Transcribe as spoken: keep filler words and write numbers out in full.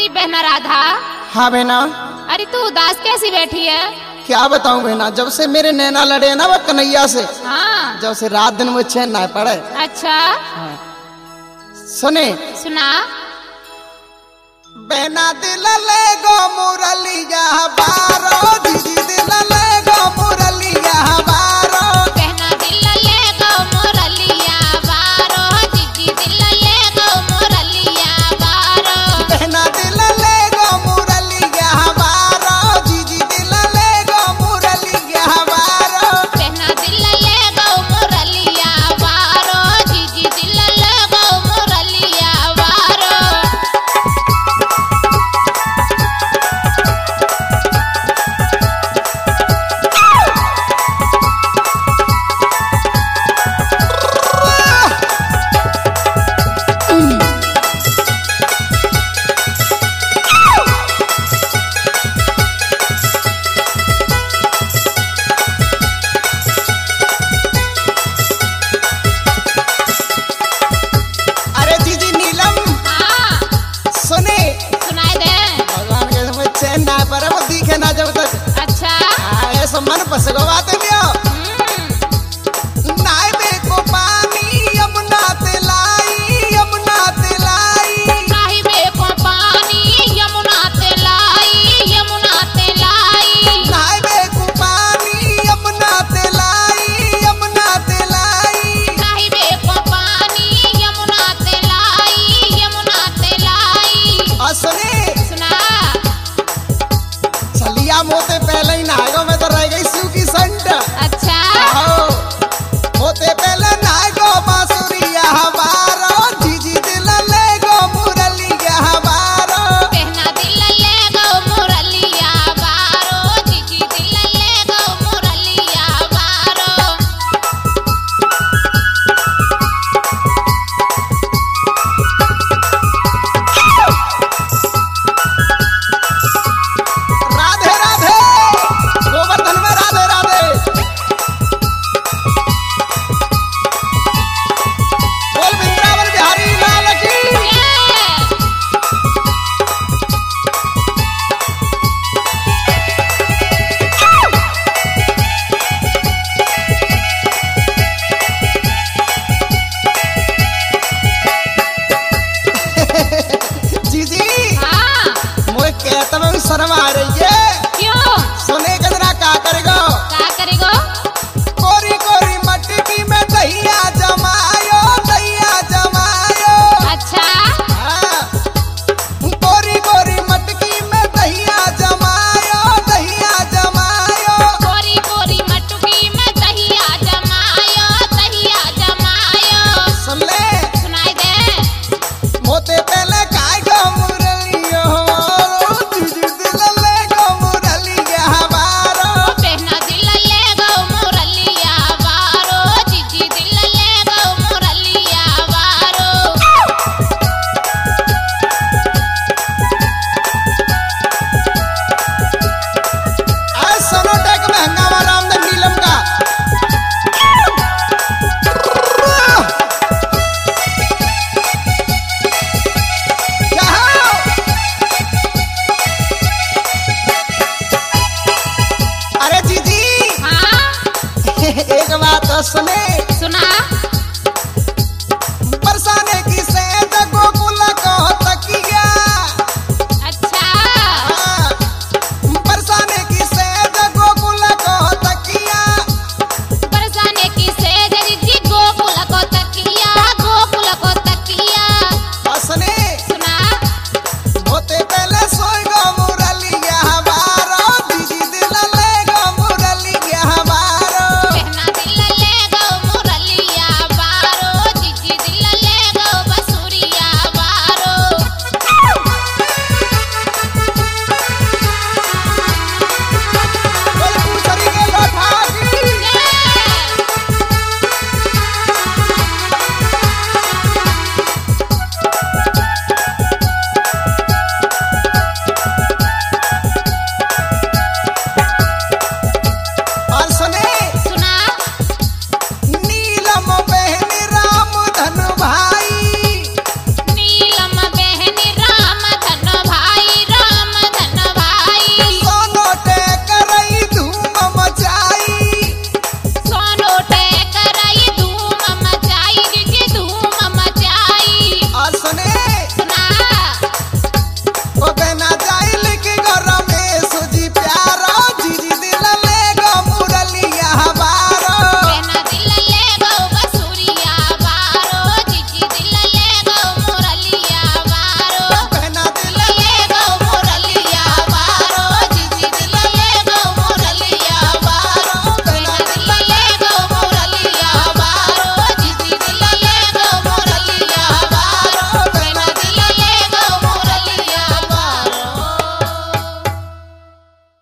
अरे बहना राधा। हाँ बहना। अरे तू उदास कैसी बैठी है? क्या बताऊं बहना, जब से मेरे नैना लड़े ना वो कन्हैया से, हाँ। जब से रात दिन वो चैन ना पड़े। अच्छा हाँ। सुने सुना। बहना दिल ले गो मुरलिया बारो, दीदी दिल ले गो मुरलिया बारो, बहना दिल ले गो मुरलिया बारो, दीदी दिल ले गो मुरलिया बारो, बहना दिल ले गो मुरलिया बारो, दीदी दिल ले गो मुरलिया बारो, बहना दिल ले गो मुरलिया बारो, दीदी दिल ले गो मुरलिया बारो। अरे दीदी नीलम हाँ सुने, सुनाई दे। भगवान के समय चैन ना पड़े वो दिखे ना जब तक। अच्छा हाँ, ऐसा मन पसगो बात लियो। नाय बे को पानी यमुना तेलाई, यमुना तेलाई, साहिबे को पानी यमुना तेलाई, यमुना तेलाई, नाय बे को पानी यमुना तेलाई, यमुना तेलाई, साहिबे को पानी यमुना तेलाई, यमुना तेलाई। और सुने सुना। चलिया मोते पहले ही नहाएगो, मैं तो रह गई शिव की संट। अच्छा आओ, मोते पहले नहाएगो बांसुरिया हमारो, जीजी दिल ले गो मुरलिया हमारो, बहना दिल ले गो मुरलिया बारो, जीजी दिल ले गो मुरलिया बारो। राधे राधे, गोवर्धन में राधे राधे, बोल वृंदावन बिहारी लाल की। जीजी हाँ मुझे कहता मैं शर्म आ रही